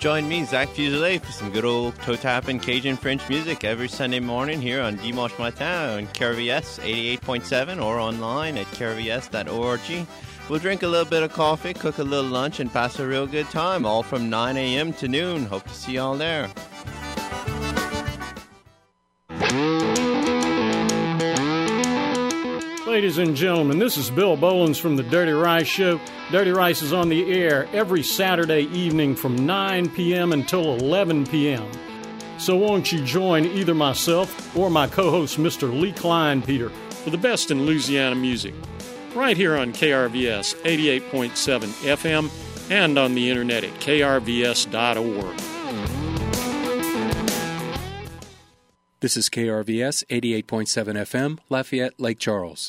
Join me, Zach Fuselier, for some good old toe-tapping Cajun French music every Sunday morning here on Dimanche Matin on KRVS 88.7 or online at krvs.org. We'll drink a little bit of coffee, cook a little lunch, and pass a real good time, all from 9 a.m. to noon. Hope to see you all there. Ladies and gentlemen, this is Bill Bolins from the Dirty Rice Show. Dirty Rice is on the air every Saturday evening from 9 p.m. until 11 p.m. So won't you join either myself or my co-host, Mr. Lee Kleinpeter, for the best in Louisiana music, right here on KRVS 88.7 FM and on the internet at krvs.org. This is KRVS 88.7 FM, Lafayette, Lake Charles.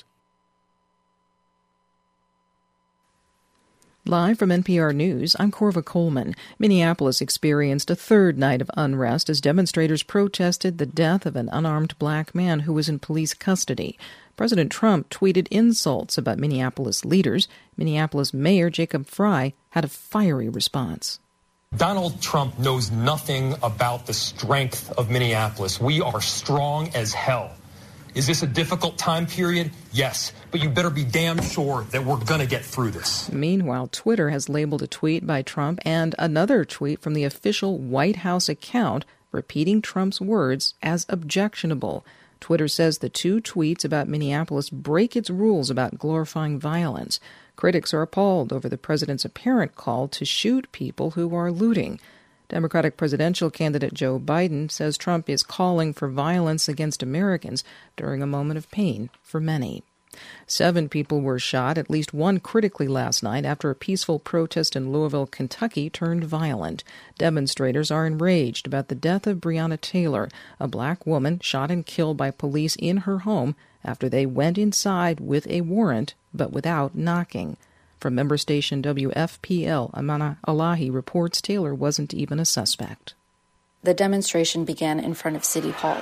Live from NPR News, I'm Corva Coleman. Minneapolis experienced a third night of unrest as demonstrators protested the death of an unarmed black man who was in police custody. President Trump tweeted insults about Minneapolis leaders. Minneapolis Mayor Jacob Frey had a fiery response. Donald Trump knows nothing about the strength of Minneapolis. We are strong as hell. Is this a difficult time period? Yes, but you better be damn sure that we're going to get through this. Meanwhile, Twitter has labeled a tweet by Trump and another tweet from the official White House account repeating Trump's words as objectionable. Twitter says the two tweets about Minneapolis break its rules about glorifying violence. Critics are appalled over the president's apparent call to shoot people who are looting. Democratic presidential candidate Joe Biden says Trump is calling for violence against Americans during a moment of pain for many. 7 people were shot, at least one critically last night, after a peaceful protest in Louisville, Kentucky turned violent. Demonstrators are enraged about the death of Breonna Taylor, a black woman shot and killed by police in her home after they went inside with a warrant but without knocking. From member station WFPL, Amana Alahi reports Taylor wasn't even a suspect. The demonstration began in front of City Hall.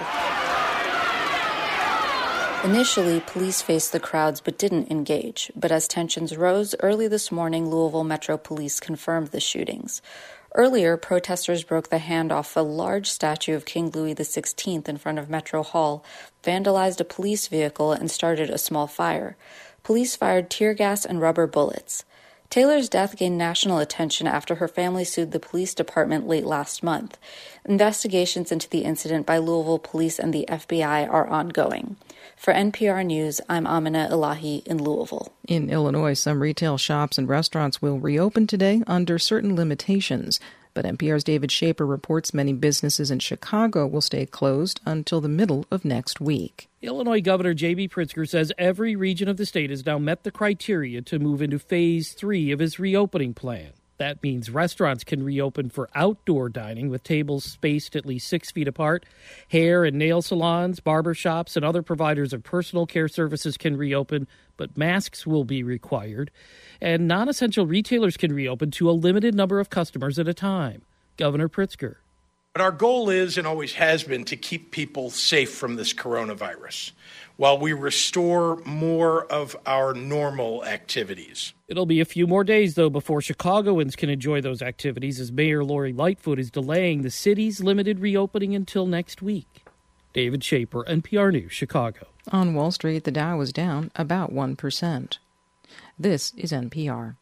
Initially, police faced the crowds but didn't engage. But as tensions rose, early this morning, Louisville Metro Police confirmed the shootings. Earlier, protesters broke the hand off a large statue of King Louis XVI in front of Metro Hall, vandalized a police vehicle, and started a small fire. Police fired tear gas and rubber bullets. Taylor's death gained national attention after her family sued the police department late last month. Investigations into the incident by Louisville police and the FBI are ongoing. For NPR News, I'm Amina Elahi in Louisville. In Illinois, some retail shops and restaurants will reopen today under certain limitations. But NPR's David Shaper reports many businesses in Chicago will stay closed until the middle of next week. Illinois Governor J.B. Pritzker says every region of the state has now met the criteria to move into Phase 3 of his reopening plan. That means restaurants can reopen for outdoor dining with tables spaced at least 6 feet apart. Hair and nail salons, barber shops, and other providers of personal care services can reopen, but masks will be required. And non-essential retailers can reopen to a limited number of customers at a time. Governor Pritzker. But our goal is and always has been to keep people safe from this coronavirus while we restore more of our normal activities. It'll be a few more days, though, before Chicagoans can enjoy those activities as Mayor Lori Lightfoot is delaying the city's limited reopening until next week. David Shaper, NPR News, Chicago. On Wall Street, the Dow was down about 1%. This is NPR.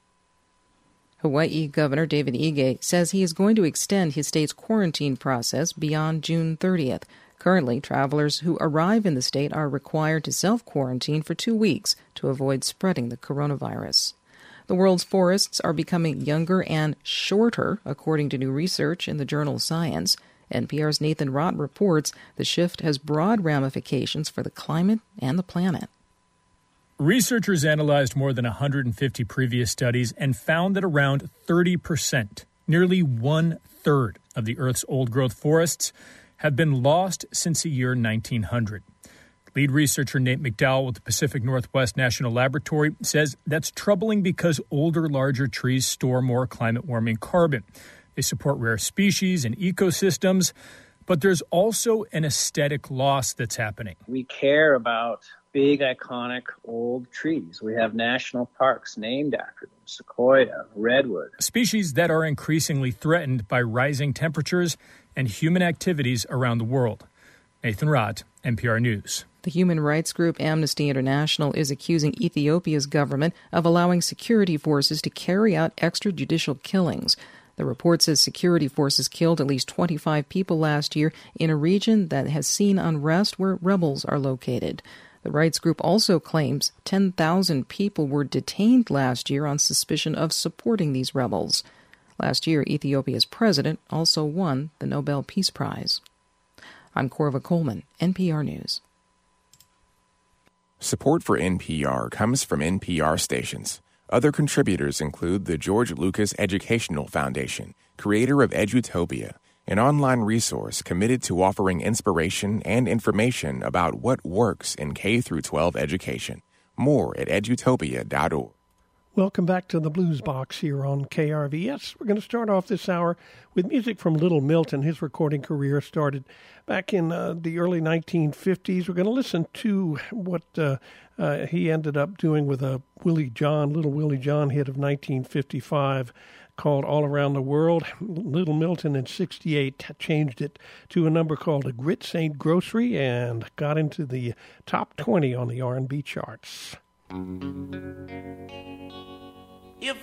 Hawaii Governor David Ige says he is going to extend his state's quarantine process beyond June 30th. Currently, travelers who arrive in the state are required to self-quarantine for 2 weeks to avoid spreading the coronavirus. The world's forests are becoming younger and shorter, according to new research in the journal Science. NPR's Nathan Rott reports the shift has broad ramifications for the climate and the planet. Researchers analyzed more than 150 previous studies and found that around 30%, nearly 1/3 of the Earth's old-growth forests, have been lost since the year 1900. Lead researcher Nate McDowell with the Pacific Northwest National Laboratory says that's troubling because older, larger trees store more climate-warming carbon. They support rare species and ecosystems, but there's also an aesthetic loss that's happening. We care about big, iconic old trees. We have national parks named after them, sequoia, redwood. Species that are increasingly threatened by rising temperatures and human activities around the world. Nathan Rott, NPR News. The human rights group Amnesty International is accusing Ethiopia's government of allowing security forces to carry out extrajudicial killings. The report says security forces killed at least 25 people last year in a region that has seen unrest where rebels are located. The rights group also claims 10,000 people were detained last year on suspicion of supporting these rebels. Last year, Ethiopia's president also won the Nobel Peace Prize. I'm Corva Coleman, NPR News. Support for NPR comes from NPR stations. Other contributors include the George Lucas Educational Foundation, creator of Edutopia, an online resource committed to offering inspiration and information about what works in K-12 education. More at edutopia.org. Welcome back to the Blues Box here on KRVS. We're going to start off this hour with music from Little Milton. His recording career started back in the early 1950s. We're going to listen to what he ended up doing with a Little Willie John hit of 1955 called All Around the World. Little Milton in 68 changed it to a number called A Grits Ain't Grocery and got into the top 20 on the R&B charts. If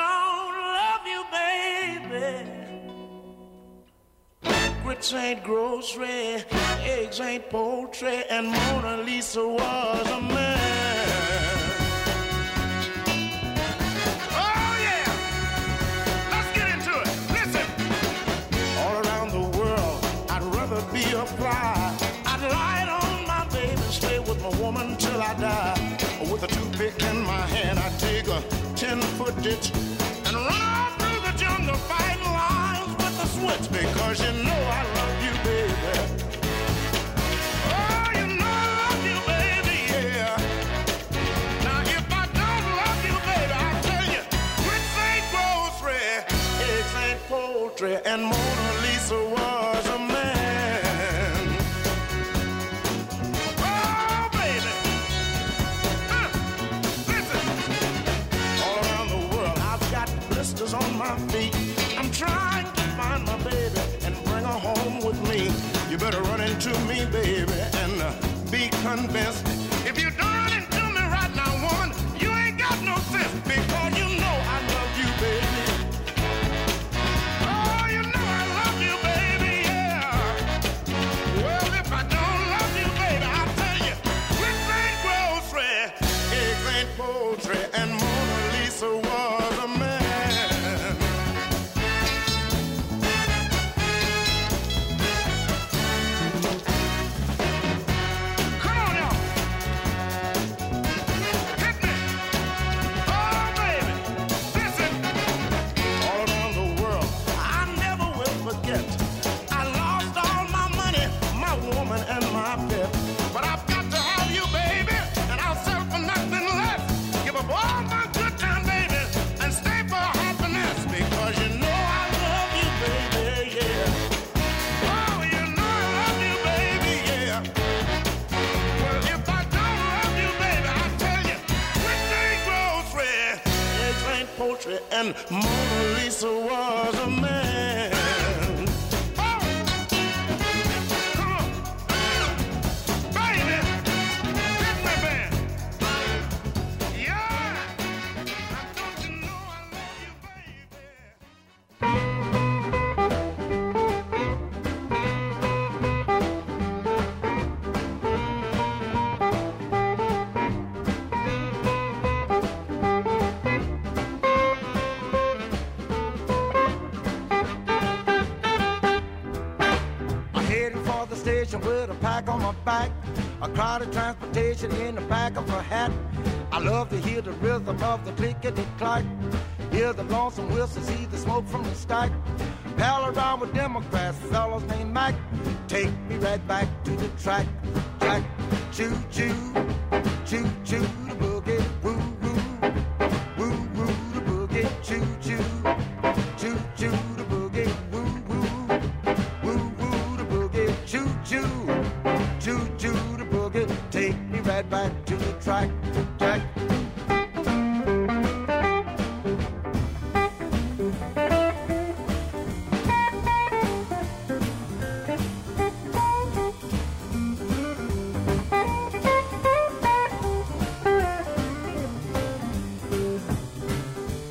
I don't love you, baby, grits ain't grocery, eggs ain't poultry, and Mona Lisa was a man. Oh, yeah! Let's get into it. Listen! All around the world, I'd rather be a fly. I'd lie on my baby, stay with my woman till I die. With a toothpick in my hand, I dig a 10-foot ditch and run off through the jungle, fighting lions with the switch, because you know I love you, baby. Oh, you know I love you, baby, yeah. Now, if I don't love you, baby, I tell you, grits ain't grocery, eggs ain't poultry, and Mona Lisa was a man. On my feet, I'm trying to find my baby and bring her home with me. You better run into me, baby, and be convinced. If you don't run into me right now, woman, you ain't got no sense, because you know I love you, baby. Oh, you know I love you, baby, yeah. Well, if I don't love you, baby, I'll tell you, grits ain't grocery, eggs ain't poultry, and Mona Lisa was a man. And Mona Lisa was a man. Oh! Come on. Baby! Hit me, man. Yeah! Now don't you know I love you, with a pack on my back, a crowded transportation in the back of a hat. I love to hear the rhythm of the clickety-clack, hear the lonesome whistle, see the smoke from the stack. Pal around with Democrats, fellas named Mac. Take me right back to the track. Track, choo-choo, choo-choo, the boogie, woo-woo, woo-woo, the boogie, choo-choo, choo-choo, the boogie, woo-woo, woo-woo, the boogie, choo-choo, choo-choo, the boogie. Take me right back to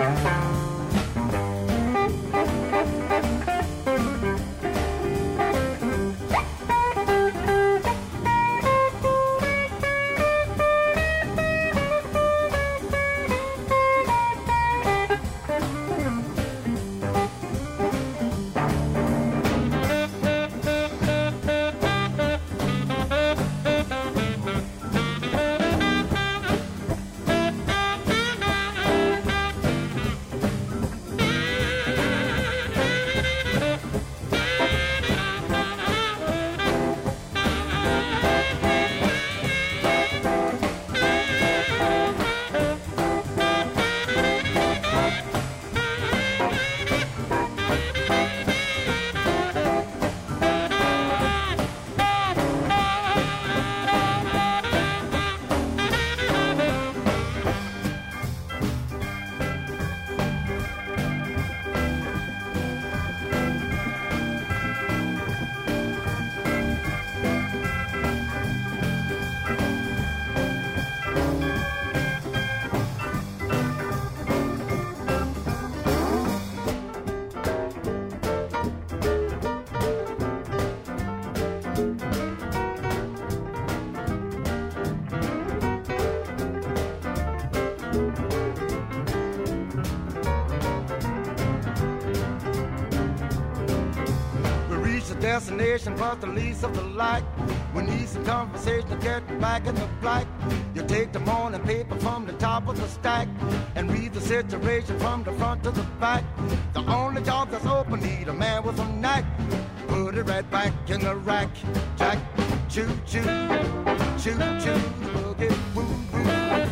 Destination was the least of the light. We need some conversation to get back in the flight. You take the morning paper from the top of the stack and read the situation from the front to the back. The only job that's open need a man with a knack. Put it right back in the rack. Jack, choo choo, choo choo, the boogie, woo woo,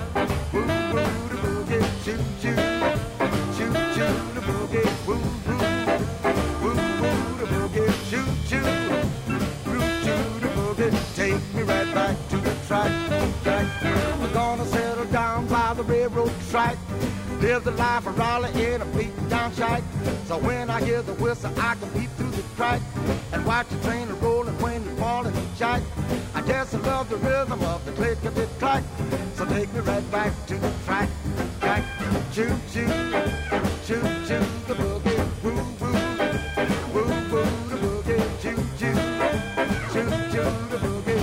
woo woo, the boogie, choo choo, choo choo, the boogie, woo woo. Take me right back to the track. We're gonna settle down by the railroad track. Live the life of Raleigh in a beaten down shack. So when I hear the whistle, I can peep through the crack and watch the train rolling when you're falling jack. I guess I love the rhythm of the click of the clack. So take me right back to the track. Jack, choo choo, choo choo, the boogie, woo woo, woo woo, the boogie, choo choo, choo choo, the boogie.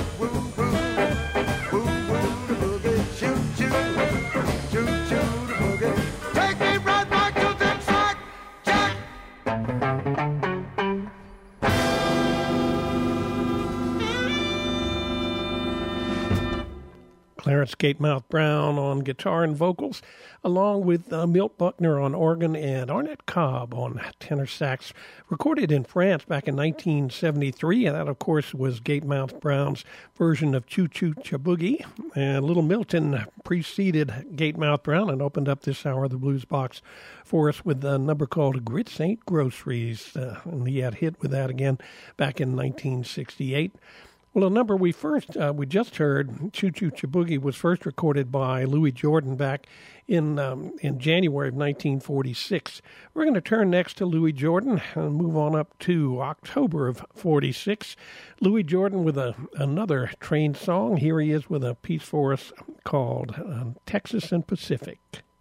Clarence Gatemouth Brown on guitar and vocals, along with Milt Buckner on organ and Arnett Cobb on tenor sax, recorded in France back in 1973. And that, of course, was Gatemouth Brown's version of Choo Choo Chaboogie. And Little Milton preceded Gatemouth Brown and opened up this hour of the Blues Box for us with a number called Grits Ain't Groceries. And he had hit with that again back in 1968. Well, a number we just heard, Choo Choo Chaboogie, was first recorded by Louis Jordan back in January of 1946. We're going to turn next to Louis Jordan and move on up to October of 46. Louis Jordan with another train song. Here he is with a piece for us called Texas and Pacific.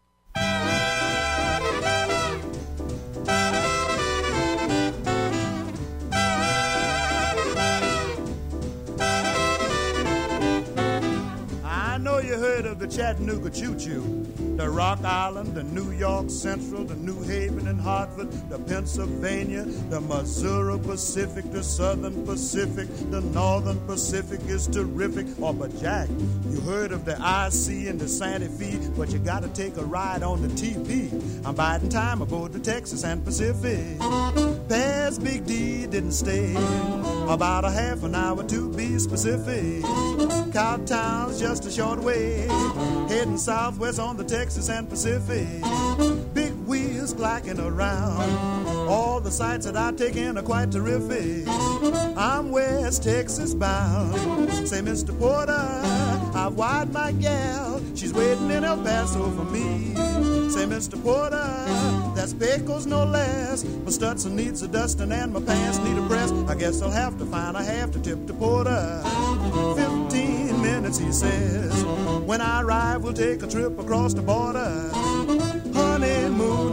You heard of the Chattanooga Choo-Choo, the Rock Island, the New York Central, the New Haven and Hartford, the Pennsylvania, the Missouri Pacific, the Southern Pacific, the Northern Pacific is terrific. Oh, but Jack, you heard of the IC and the Santa Fe, but you gotta take a ride on the TP. I'm biding time aboard the Texas and Pacific. Past Big D didn't stay about a half an hour to be specific. Cowtown's just a short way, heading southwest on the Texas and Pacific. Big wheels clacking around, all the sights that I take in are quite terrific. I'm West Texas bound. Say, Mr. Porter, I've wired my gal, she's waiting in El Paso for me. Say, Mr. Porter, that's Pecos no less. My Stutson needs a dusting and my pants need a press. I guess I'll have to find a half to tip to Porter. 15 minutes, he says. When I arrive, we'll take a trip across the border. Honeymoon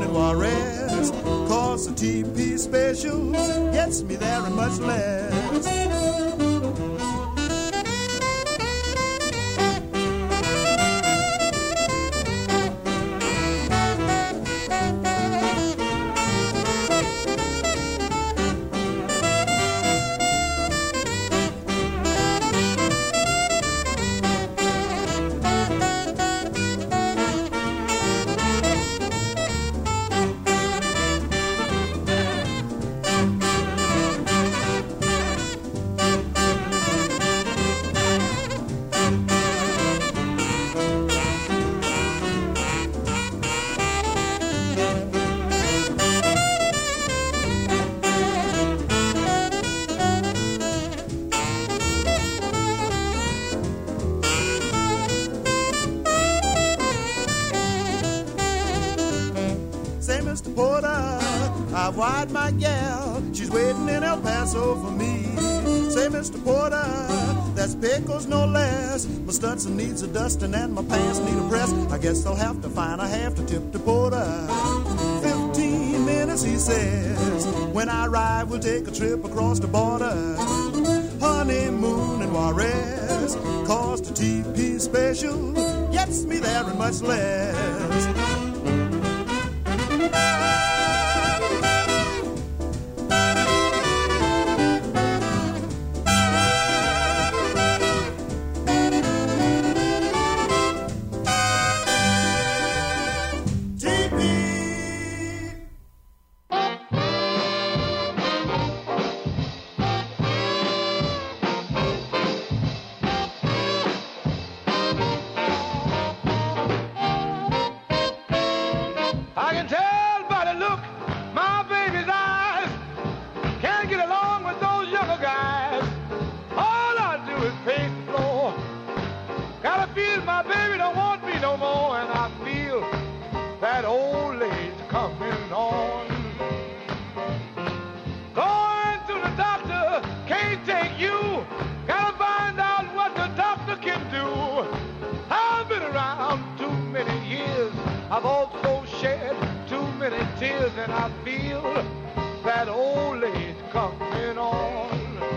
TP special gets me there and much less. Mr. Porter, I've wired my gal. She's waiting in El Paso for me. Say, Mr. Porter, that's pickles no less. My Stetson needs a dusting and my pants need a press. I guess I'll have to find a half to tip to Porter. 15 minutes, he says. When I arrive, we'll take a trip across the border. Honeymoon in Juarez. Cost a TP special. Gets me there and much less. I've also shed too many tears, and I feel that old age coming on.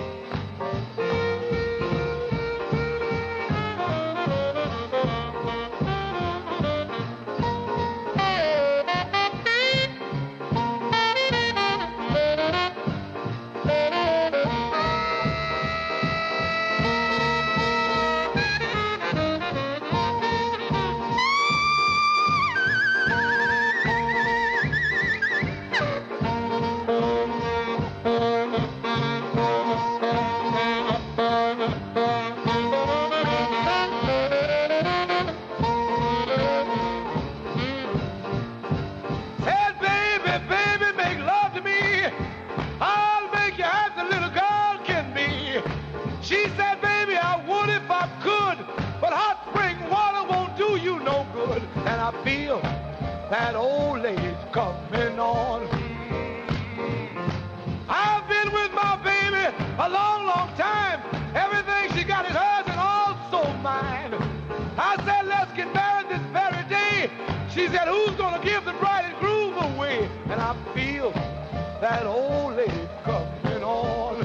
That old age coming on. I've been with my baby a long, long time. Everything she got is hers and also mine. I said, let's get married this very day. She said, who's gonna give the bride and groove away? And I feel that old age coming on.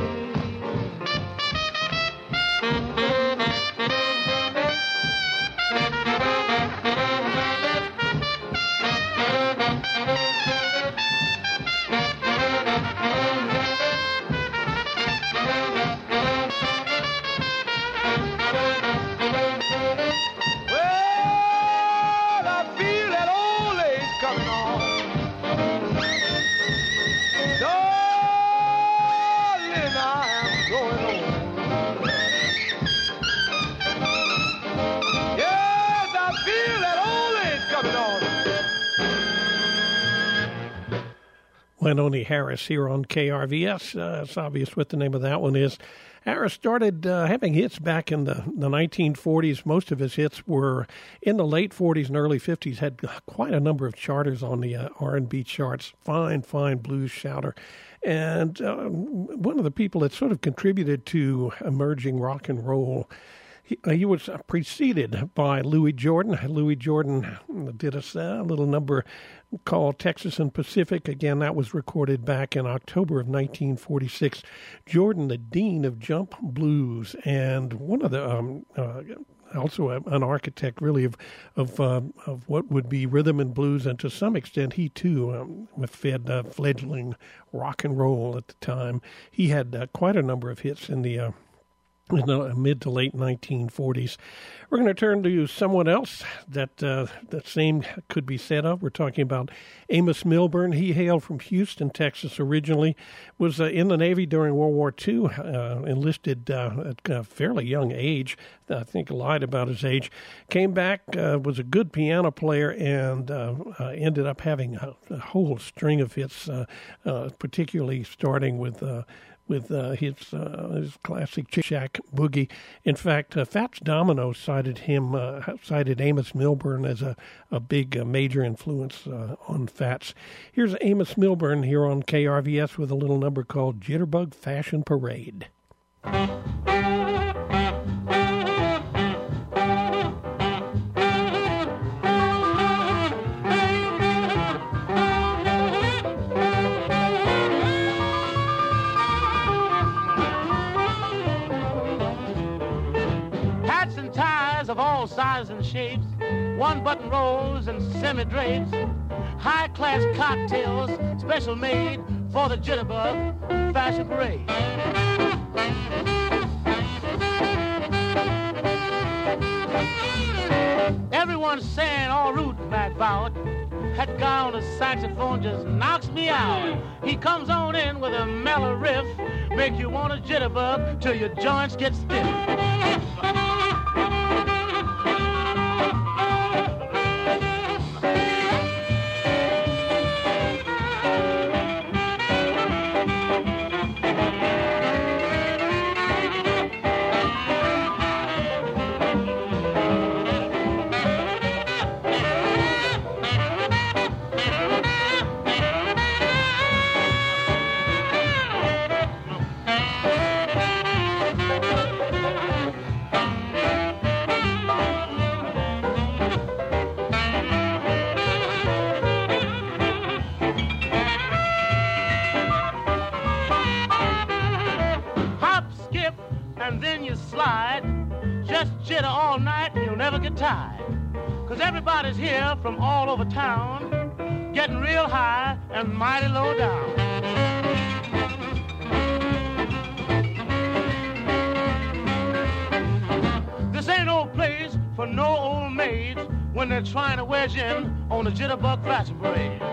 Lenoni Harris here on KRVS. It's obvious what the name of that one is. Harris started having hits back in the 1940s. Most of his hits were in the late 40s and early 50s. Had quite a number of charters on the R&B charts. Fine blues shouter. And one of the people that sort of contributed to emerging rock and roll. He was preceded by Louis Jordan. Louis Jordan did a little number called Texas and Pacific. Again, that was recorded back in October of 1946. Jordan, the dean of jump blues, and one of the also an architect, really, of what would be rhythm and blues, and to some extent, he too fed fledgling rock and roll at the time. He had quite a number of hits in the mid to late 1940s. We're going to turn to someone else that same could be said of. We're talking about Amos Milburn. He hailed from Houston, Texas originally, was in the Navy during World War II, enlisted at a fairly young age. I think lied about his age. Came back, was a good piano player, and ended up having a whole string of hits, particularly starting with his classic Shack Boogie. In fact, Fats Domino cited Amos Milburn as a big major influence on Fats. Here's Amos Milburn here on KRVS with a little number called Jitterbug Fashion Parade. Of all sizes and shapes, one-button rolls and semi-drapes, high-class cocktails, special made for the Jitterbug Fashion Parade. Everyone's saying all rootin' back about. That guy on the saxophone just knocks me out. He comes on in with a mellow riff, make you want to jitterbug till your joints get stiff. Everybody's here from all over town, getting real high and mighty low down. This ain't no place for no old maids when they're trying to wedge in on the Jitterbug Fashion Parade.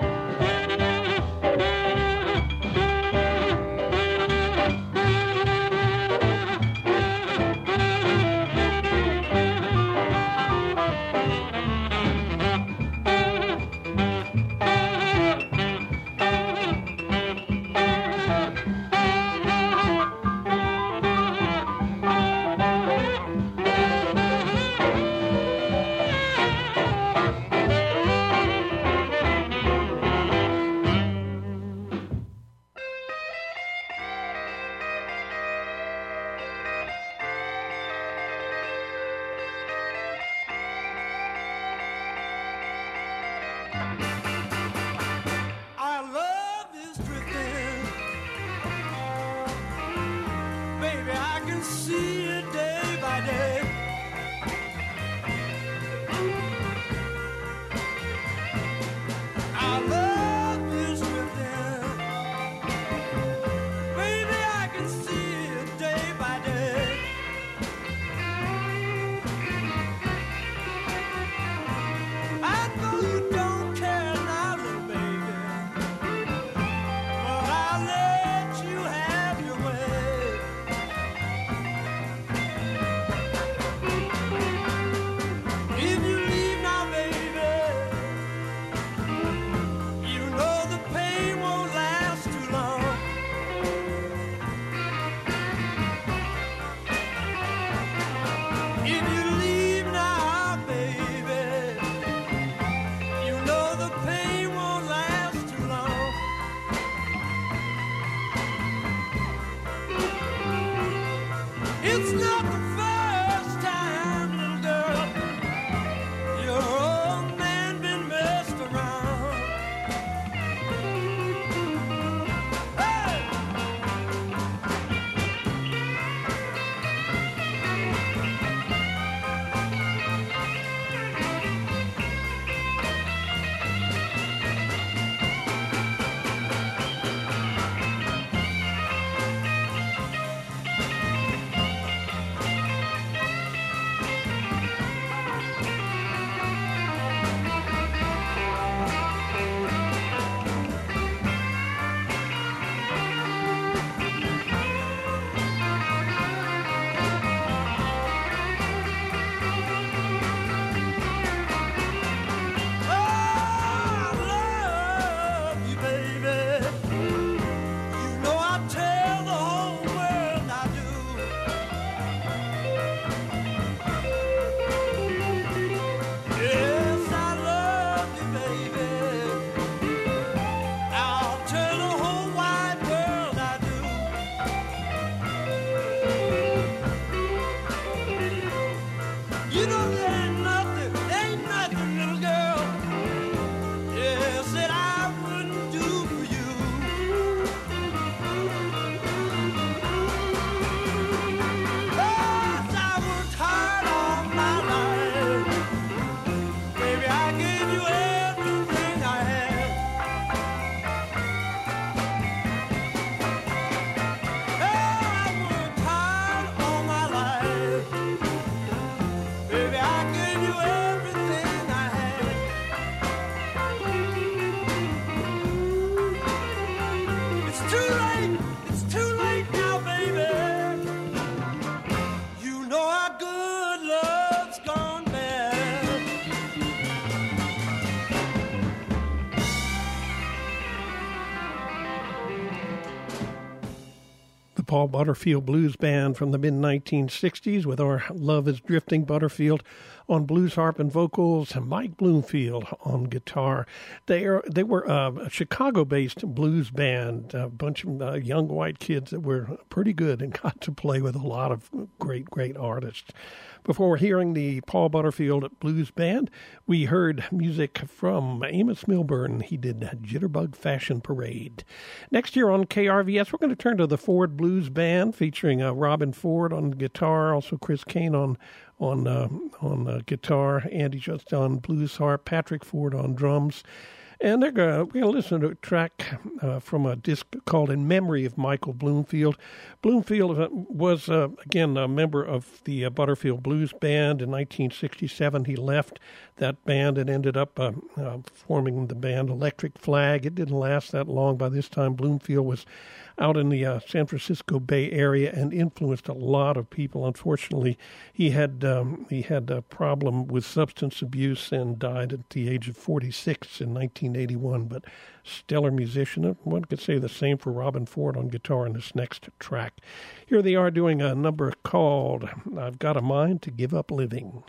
Paul Butterfield Blues Band from the mid-1960s with Our Love is Drifting. Butterfield on blues harp and vocals, and Mike Bloomfield on guitar. They were a Chicago-based blues band, a bunch of young white kids that were pretty good and got to play with a lot of great artists. Before hearing the Paul Butterfield Blues Band, we heard music from Amos Milburn. He did Jitterbug Fashion Parade. Next year on KRVS, we're going to turn to the Ford Blues Band, featuring Robin Ford on guitar, also Chris Kane on guitar, Andy Just on blues harp, Patrick Ford on drums. And we're going to listen to a track from a disc called In Memory of Michael Bloomfield. Bloomfield was, again, a member of the Butterfield Blues Band. In 1967, he left that band and ended up forming the band Electric Flag. It didn't last that long. By this time, Bloomfield was out in the San Francisco Bay Area and influenced a lot of people. Unfortunately, he had a problem with substance abuse and died at the age of 46 in 1981. But stellar musician. One could say the same for Robin Ford on guitar in this next track. Here they are doing a number called I've Got a Mind to Give Up Living.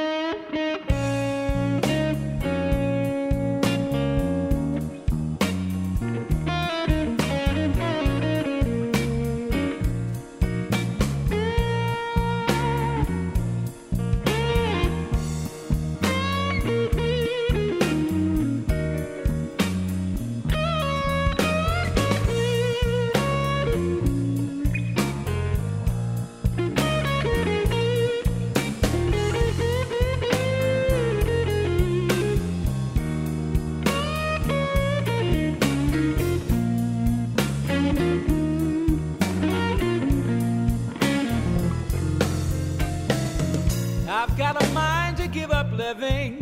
Living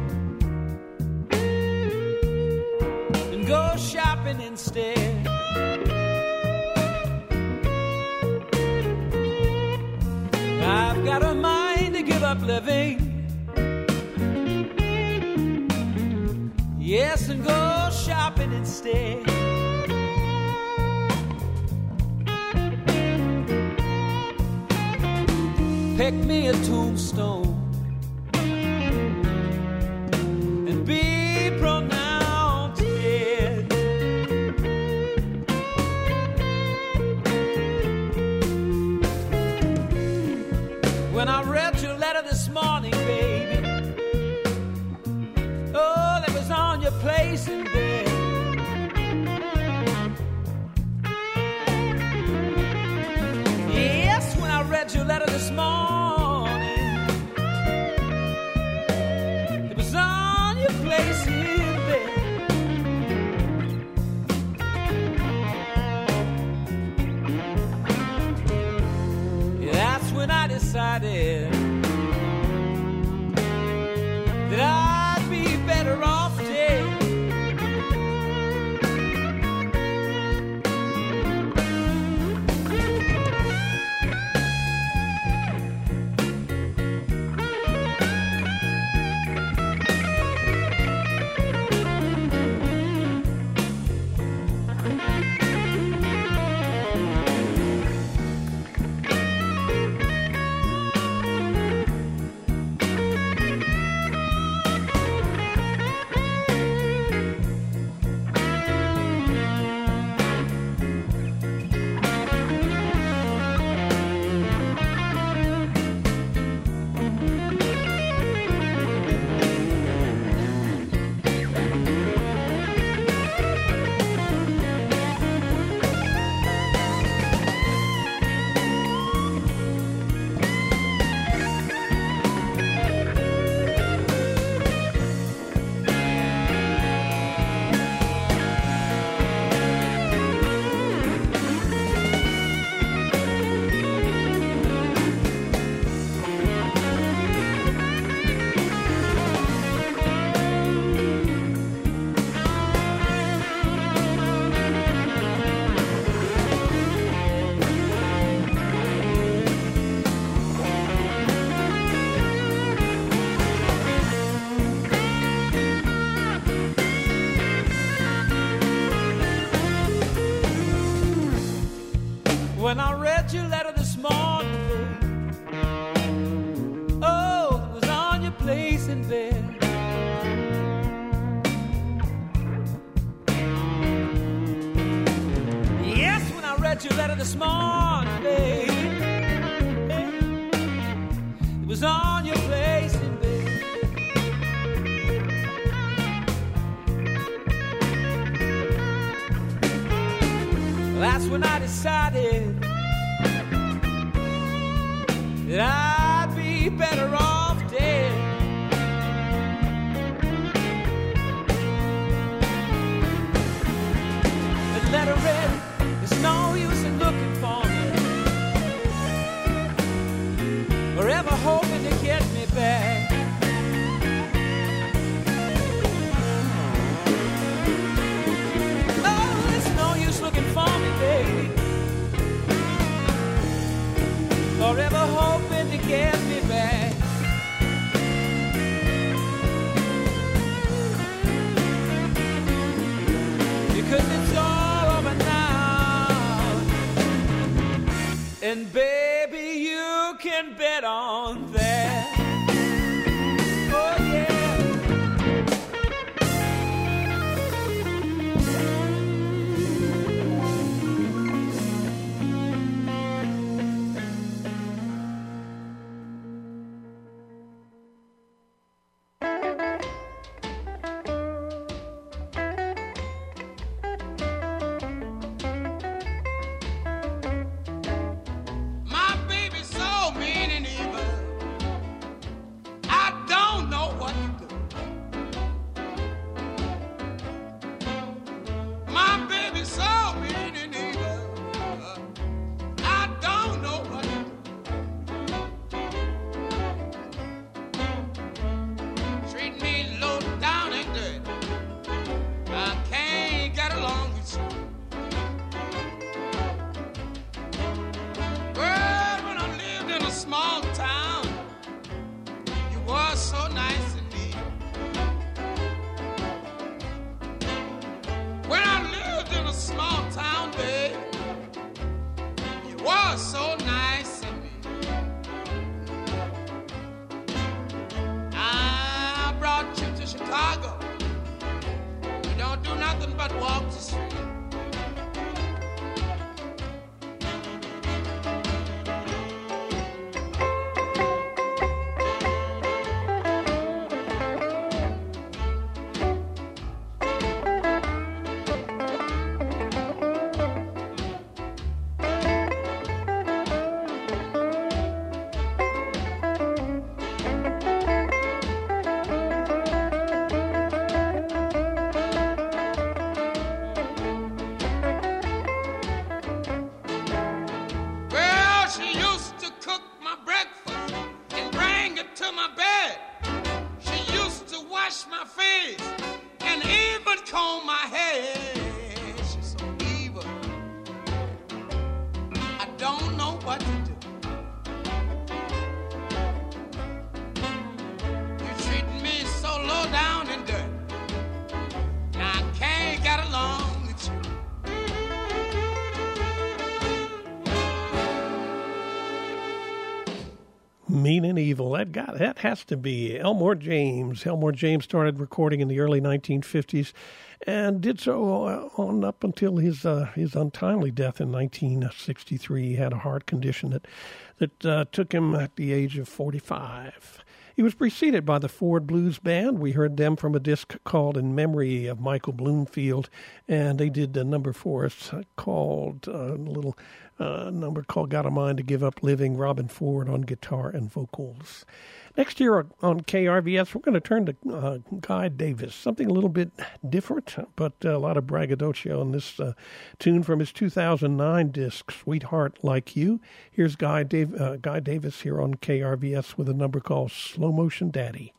and go shopping instead. I've got a mind to give up living, yes, and go shopping instead. Pick me a tombstone be pronounced dead. When I read your letter this morning, baby, oh, that was on your place in bed. Yes, when I read your letter this morning, place in bed. Yeah, that's when I decided that I'd be better off dead. when I read your letter this morning, oh, it was on your place in bed. Yes, when I read your letter this morning, babe, it was on your place in bed. That's when I decided that I'd be better off dead. The letter read, there's no use in looking for me, or ever hoping to get me back. Looking for me, baby, or ever hoping to get me back. Because it's all over now, and baby, you can bet on that. Oh yeah. Mean and Evil. That has to be Elmore James. Elmore James started recording in the early 1950s and did so on up until his untimely death in 1963. He had a heart condition that took him at the age of 45. He was preceded by the Ford Blues Band. We heard them from a disc called In Memory of Michael Bloomfield, and they did a number for us called a little number called Got a Mind to Give Up Living, Robin Ford on guitar and vocals. Next year on KRVS, we're going to turn to Guy Davis, something a little bit different, but a lot of braggadocio on this tune from his 2009 disc, Sweetheart Like You. Here's Guy Davis here on KRVS with a number called Slow Motion Daddy.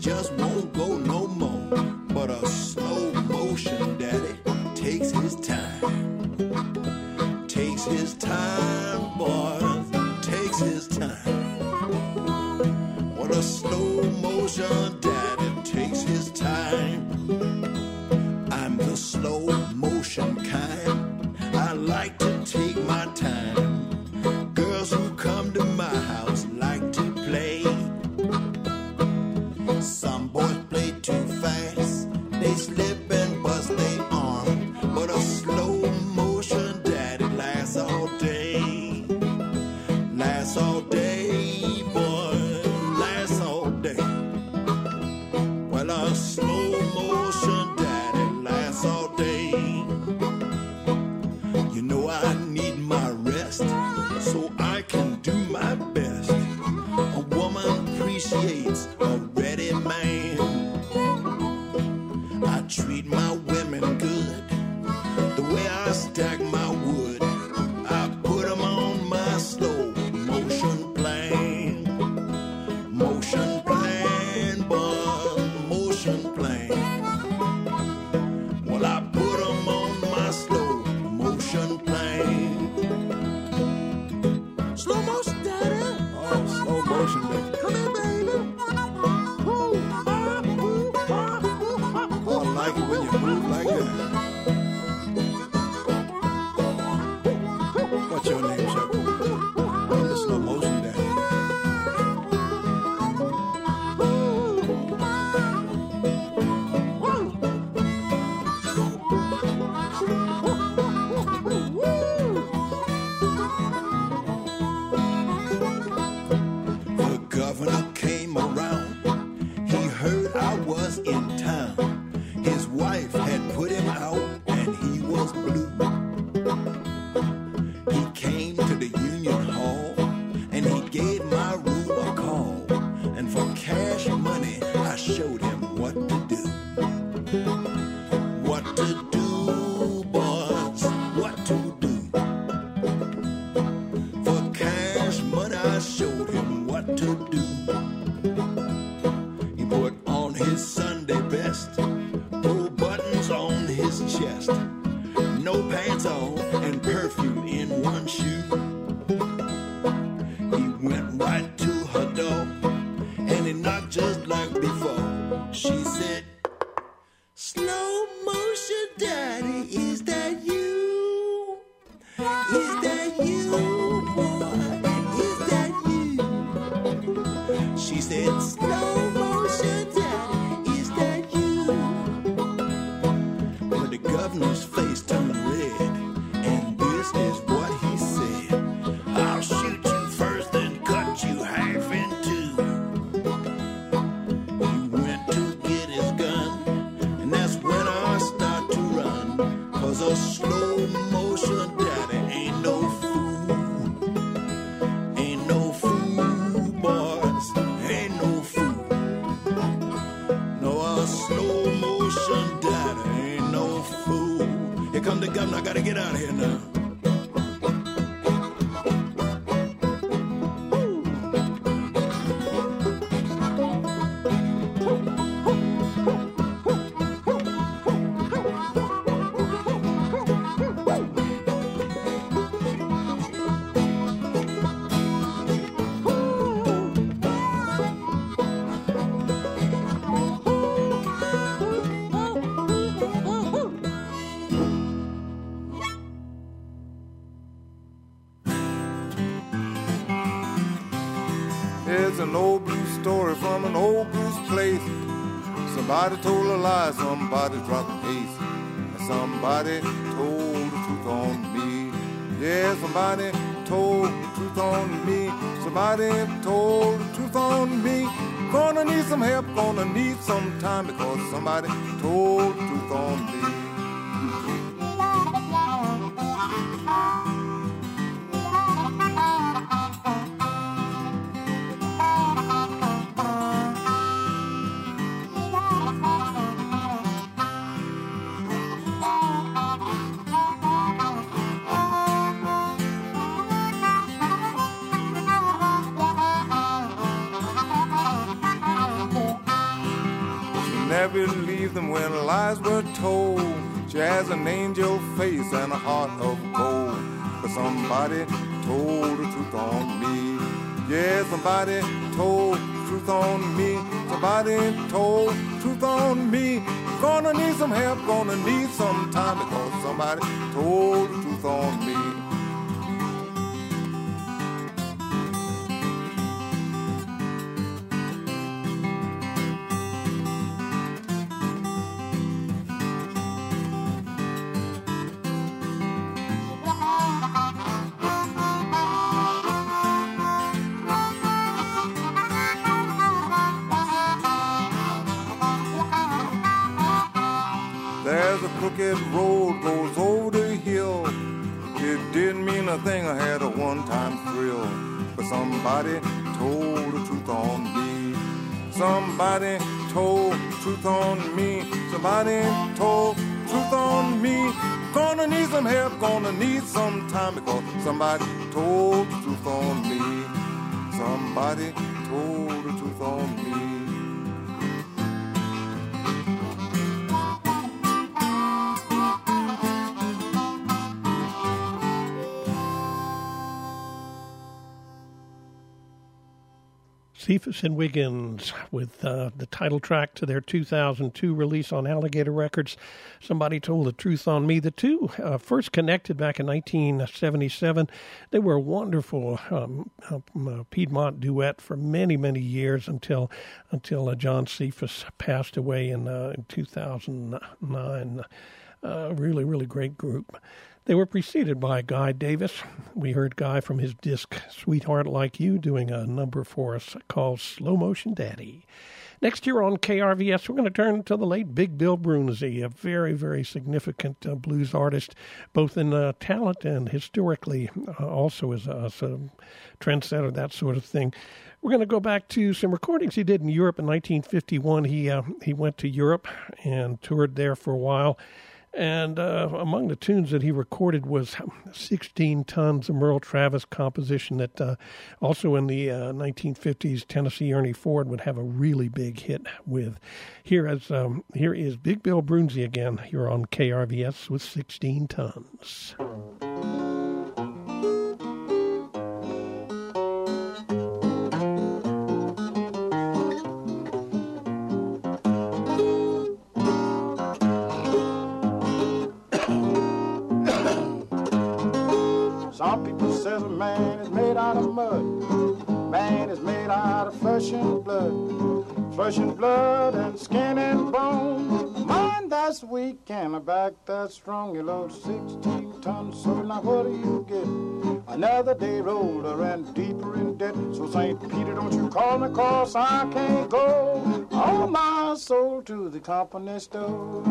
just won't go no more. But a slow motion daddy takes his time. Takes his time, boys, takes his time. What a slow motion daddy takes his time. I'm the slow motion kind. I like to take my time. Girls who come to my house like to play. Some boys play too fast. They slip and bust their arm. But a slow motion daddy lasts all day. Lasts all day, boy, lasts all day. Well, a slow motion daddy lasts all day. You know I need my rest so I can do my best. A woman appreciates a ready man. I treat my women good. The way I stack my wood, I put them on my slow motion plan. Motion plan, boy, motion plan. Well, I put them on my slow motion plan. Slow motion, daddy. Oh, slow motion, daddy. Come here, baby. Oh, I like it when you move like that. What's your name, Chuck? I'm the slow motion daddy. The governor came around. He heard I was in town. His wife had put him out and he was blue. He came to the Union Hall and he gave my room a call. And for cash money, I showed him what to do. What to do, boys, what to do. For cash money, I showed him what to do. He put on his Sunday best, pulled buttons on his chest, no pants on and perfume in one shoe. He went right to her door and he knocked just like before. She said, slow motion daddy, is that you? Is that you, boy? Is that you? She said, slow motion daddy, is that you? But the governor's face turned red, and this is what he said. I'll shoot you first, then cut you half in two. He went to get his gun, and that's when I start to run. 'Cause a slow motion daddy ain't no fool. Ain't no fool, boys, ain't no fool. No, a slow motion daddy ain't no fool. Here come the governor, I gotta get out of here now. It's an old blue story from an old blues place. Somebody told a lie, somebody dropped the pace, and somebody told the truth on me. Yeah, somebody told the truth on me. Somebody told the truth on me. Gonna need some help, gonna need some time, because somebody told the truth on me. never believed them when lies were told. She has an angel face and a heart of gold. But somebody told the truth on me. Yeah, somebody told the truth on me. Somebody told the truth on me. Gonna need some help, gonna need some time, because somebody told the truth on me. There's a crooked road goes over the hill. It didn't mean a thing, I had a one-time thrill. But somebody told the truth on me. Somebody told the truth on me. Somebody told the truth on me. Gonna need some help, gonna need some time, because somebody told the truth on me. Somebody told the truth on me. Cephas and Wiggins with the title track to their 2002 release on Alligator Records, Somebody Told the Truth on Me. The two first connected back in 1977. They were a wonderful Piedmont duet for many, many years until John Cephas passed away in 2009. Really, really great group. They were preceded by Guy Davis. We heard Guy from his disc Sweetheart Like You doing a number for us called Slow Motion Daddy. Next year on KRVS, we're going to turn to the late Big Bill Broonzy, a very, very significant blues artist, both in talent and historically, also as a trendsetter, that sort of thing. We're going to go back to some recordings he did in Europe in 1951. He went to Europe and toured there for a while. And among the tunes that he recorded was 16 Tons, a Merle Travis composition that also in the 1950s Tennessee Ernie Ford would have a really big hit with. Here is Big Bill Broonzy again here on KRVS with 16 Tons. Some people say a man is made out of mud. Man is made out of flesh and blood and skin and bone. Mind that's weak and a back that's strong. You load 16 tons, so now what do you get? Another day older and deeper in debt. So St. Peter, don't you call me, 'cause I can't go all my soul to the company store.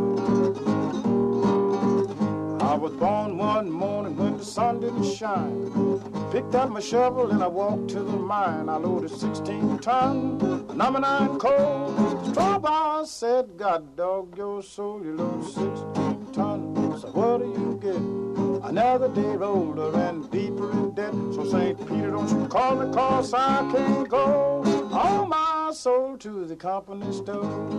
I was born one morning when the sun didn't shine. Picked up my shovel and I walked to the mine. I loaded 16 tons, number 9 coal. Straw boss said, God dog your soul, you load 16 tons. So what do you get? Another day older and deeper in debt. So St. Peter, don't you call me, 'cause I can't go all my soul to the company store.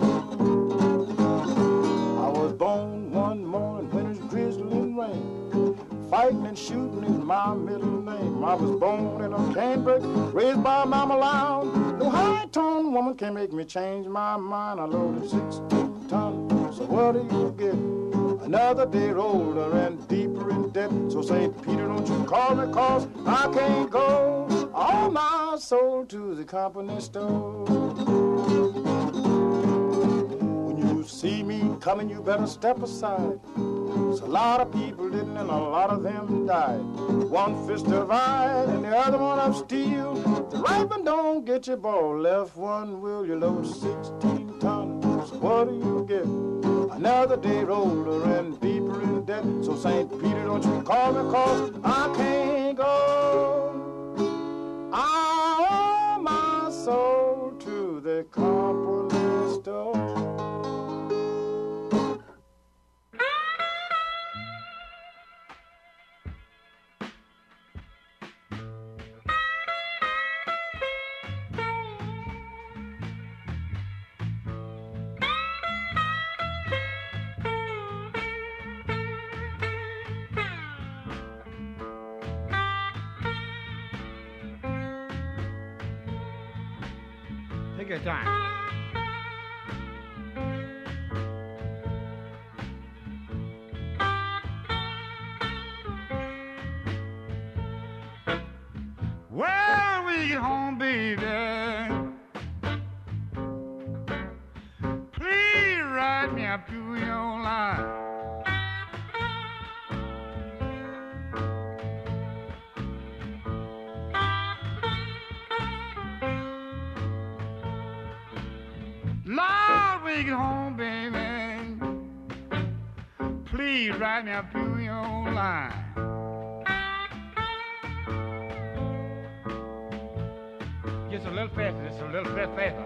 I was born one morning when it's drizzling rain. Fighting and shooting is my middle name. I was born in a canebrake, raised by Mama Loud. No high-tone woman can make me change my mind. I loaded 16 tons, so what do you get? Another day older and deeper in debt. So St. Peter, don't you call me, 'cause I can't go all my soul to the company store. See me coming, you better step aside. So a lot of people didn't, and a lot of them died. One fist of iron and the other one of steel. The right one don't get your ball, left one will. You load 16 tons, so what do you get? Another day older and deeper in debt. So St. Peter, don't you call me, 'cause I can't go all my soul to the company store. Take your time. Well, we get home, baby. Please ride me up to your line. Lord, we get home, baby. Please ride me up to your line. Just a little faster, just a little bit faster.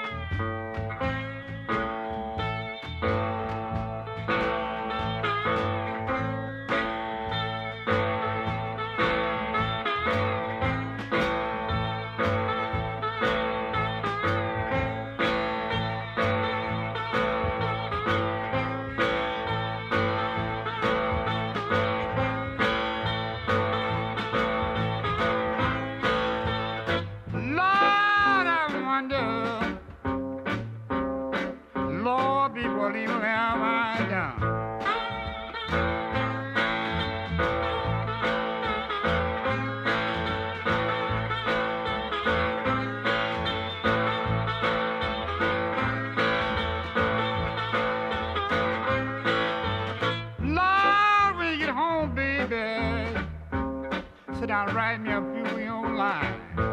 Sit down and write me a few your line.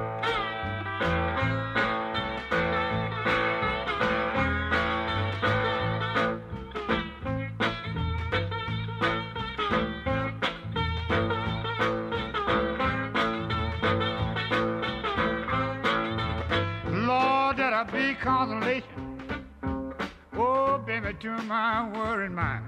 Lord, that'll be consolation. Oh, baby, to my worried mind.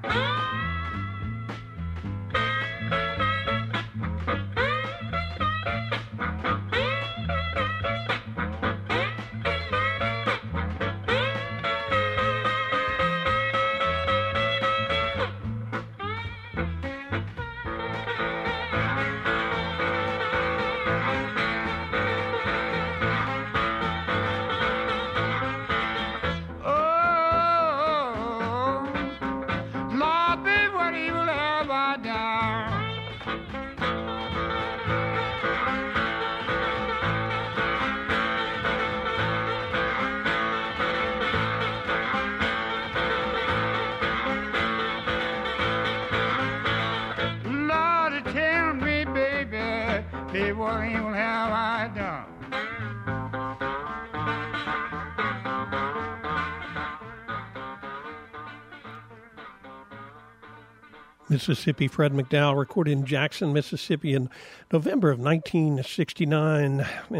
Mississippi Fred McDowell, recorded in Jackson, Mississippi in November of 1969. In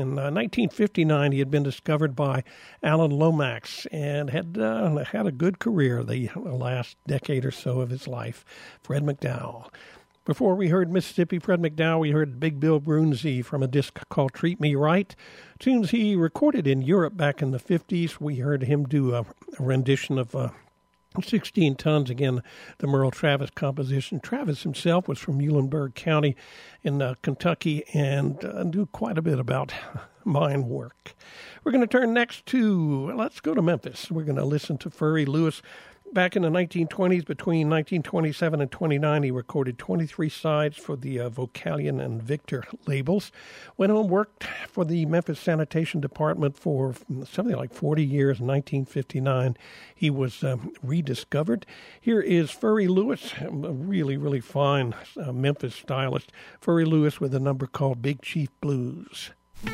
1959, he had been discovered by Alan Lomax and had a good career the last decade or so of his life. Fred McDowell. Before we heard Mississippi Fred McDowell, we heard Big Bill Broonzy from a disc called Treat Me Right. Tunes he recorded in Europe back in the 50s. We heard him do a rendition of 16 Tons, again, the Merle Travis composition. Travis himself was from Muhlenberg County in Kentucky and knew quite a bit about mine work. We're going to turn next to, let's go to Memphis. We're going to listen to Furry Lewis. Back in the 1920s, between 1927 and 29, he recorded 23 sides for the Vocalion and Victor labels. Went home, worked for the Memphis Sanitation Department for something like 40 years. In 1959, he was rediscovered. Here is Furry Lewis, a really, really fine Memphis stylist. Furry Lewis with a number called Big Chief Blues.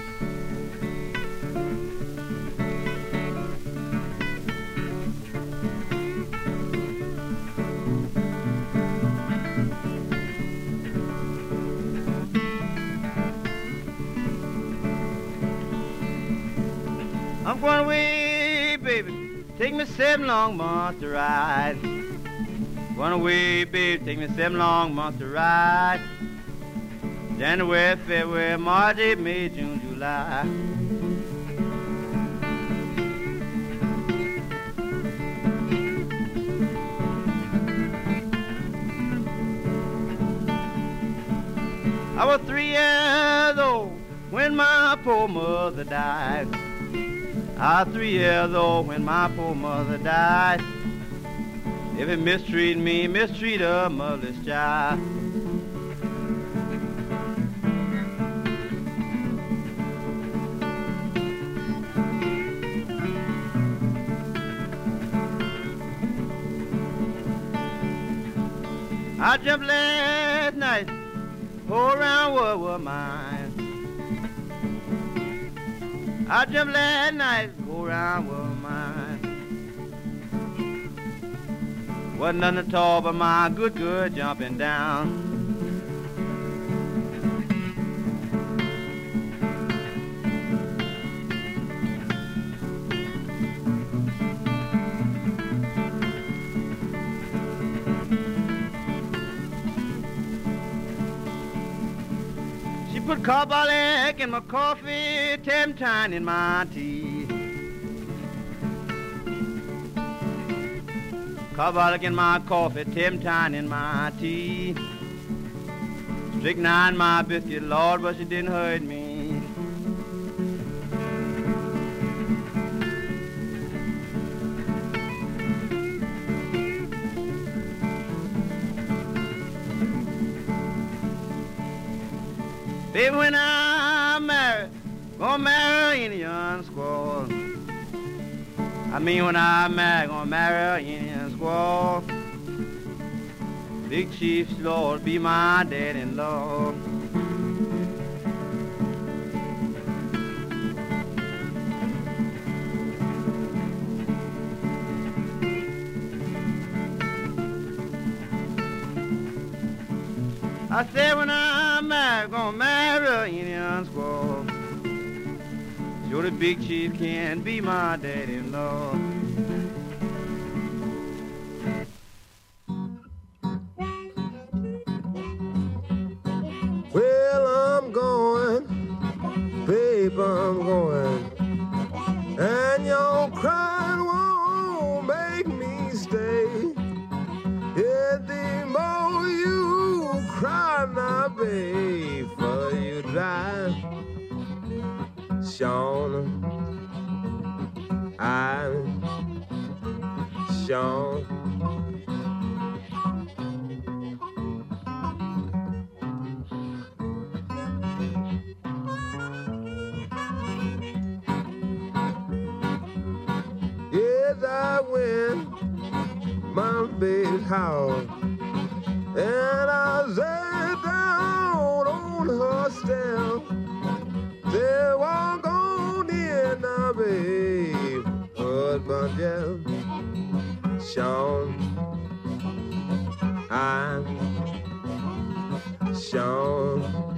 I'm going away, baby. Take me 7 long months to ride. Going away, baby. Take me 7 long months to ride. January, February, March, April, May, June, July. I was 3 years old when my poor mother died. I was 3 years old when my poor mother died. If it mistreat me, mistreat a motherless child. I jumped last night, whole round world was mine. I jumped last night, whole round world mine. Wasn't nothing at all but my good jumping down. Put carbolic in my coffee, temptine in my tea. Carbolic in my coffee, temptine in my tea. Strychnine my biscuit, Lord, but she didn't hurt me. Baby, when I'm married, gonna marry an Indian squaw. I mean, when I'm married, gonna marry an Indian squaw. Big Chief's Lord be my daddy-in-law. I said when I'm married, gonna marry an Indian squaw. Sure the big chief can be my daddy-in-law. Well, I'm going, babe, I'm going, and your crying won't make me stay. Yeah, the more you cry now, babe, for you dry. Sean, I'm Sean. Yes, I went my baby's house, and I sat down on her step. They walk on in now, babe, husband Jeff, Sean, I'm Sean.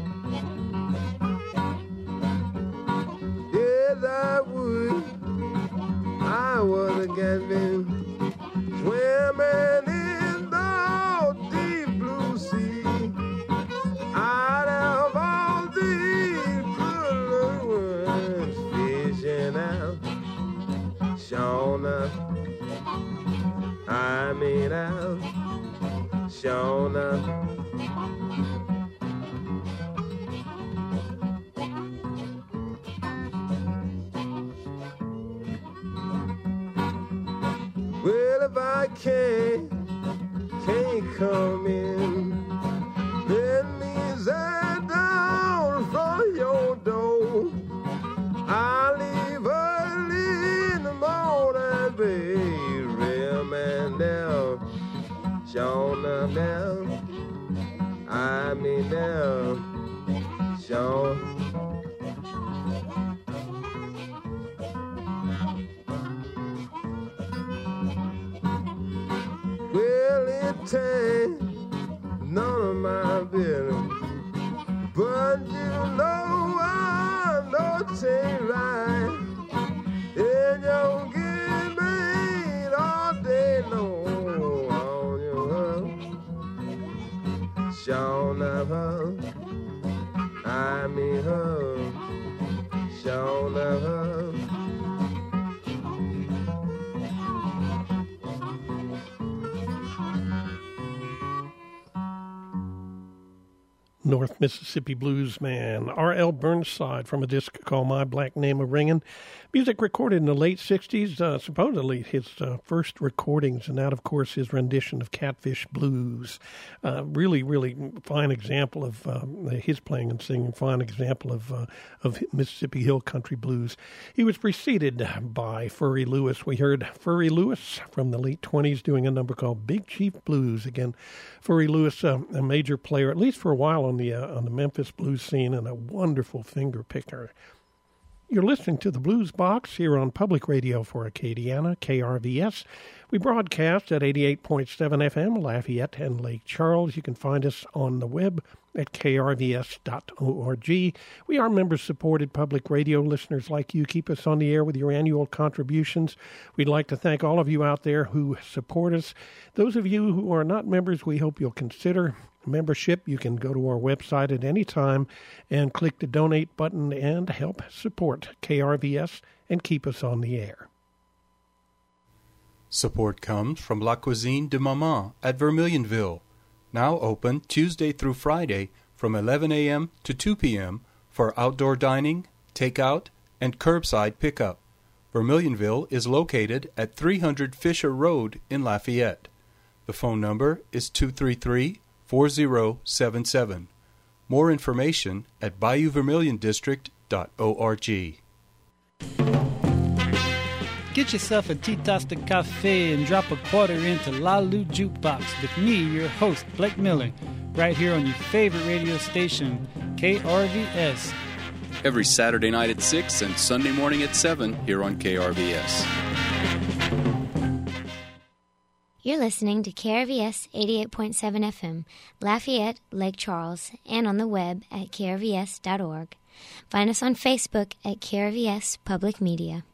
Yes, I would. I was against me, swimming in the deep blue sea. Out of all these good ones, fishing out, Shauna, I mean out, Shauna. Well, if I can't come in, let me sit down in front of your door. I'll leave early in the morning, babe, real man down, Shauna down, I mean down, Shauna. Well, it ain't none of my business, but you know I know it ain't right. And you'll get me all day long on your hook. Shauna, I mean her, Shauna. North Mississippi blues man R.L. Burnside from a disc called My Black Name a Ringin'. Music recorded in the late 60s, supposedly his first recordings, and that, of course, his rendition of Catfish Blues. Really, really fine example of his playing and singing, fine example of Mississippi Hill Country Blues. He was preceded by Furry Lewis. We heard Furry Lewis from the late 20s doing a number called Big Chief Blues. Again, Furry Lewis, a major player, at least for a while, on the Memphis blues scene, and a wonderful finger picker. You're listening to the Blues Box here on Public Radio for Acadiana, KRVS. We broadcast at 88.7 FM, Lafayette and Lake Charles. You can find us on the web at krvs.org. We are member-supported public radio. Listeners like you keep us on the air with your annual contributions. We'd like to thank all of you out there who support us. Those of you who are not members, we hope you'll consider membership. You can go to our website at any time and click the donate button and help support KRVS and keep us on the air. Support comes from La Cuisine de Maman at Vermilionville, now open Tuesday through Friday from 11 a.m. to 2 p.m. for outdoor dining, takeout, and curbside pickup. Vermilionville is located at 300 Fisher Road in Lafayette. The phone number is 233-4077. More information at BayouVermilionDistrict.org. Get yourself a Titas de Cafe and drop a quarter into La Lu Jukebox with me, your host, Blake Miller, right here on your favorite radio station, KRVS. Every Saturday night at 6 and Sunday morning at 7 here on KRVS. You're listening to KRVS 88.7 FM, Lafayette, Lake Charles, and on the web at krvs.org. Find us on Facebook at KRVS Public Media.